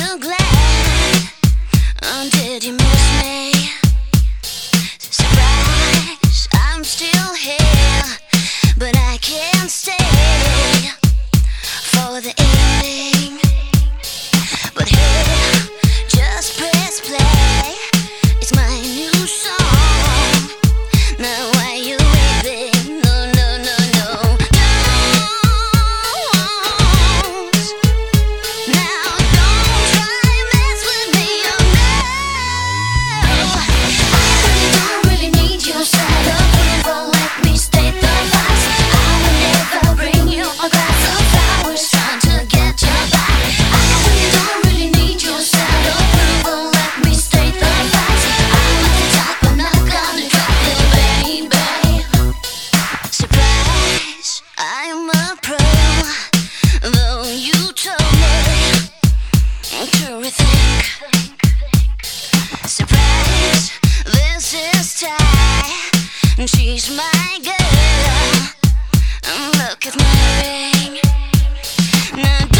you glad? Did you miss me? Surprise, I'm still here, but I can't stay for the evening. But hey, just press play. It's my new song. Now why you weeping? No, no, no, no. Don't. Now don't try mess with me, oh no. I really don't need your side of approval. Let me state the facts. I will never bring you a glass of flowers trying to get you back. I don't really need your side of approval. Let me state the facts. I'm at the top, I'm not gonna drop you, baby. Surprise, I'm a pro, though you told me to rethink. Surprise, this is Ty, and she's my girl. Look at my ring. Now don't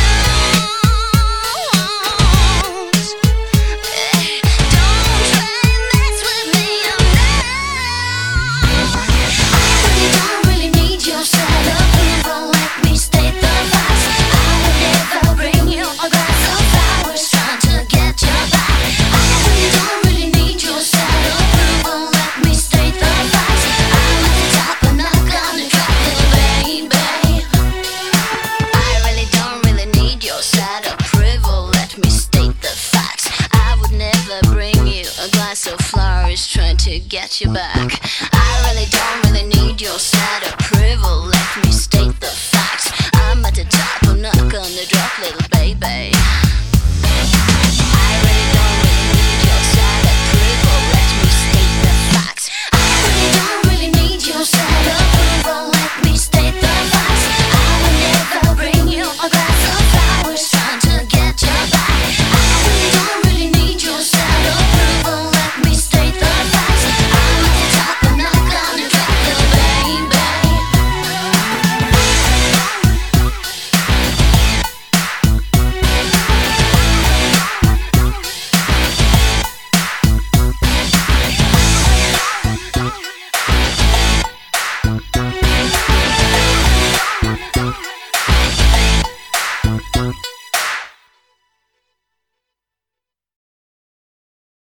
try mess with me, oh no. I don't really need your side of approval. Let me state the facts. I would never bring you a glass of flowers trying to get you back. I don't really need your side of approval. Let me state the facts. I'm at the top, I'm not gonna drop you, baby. I really don't really need your side of approval. Let me state the facts. I would never bring you a glass of flowers trying to get you back. I really don't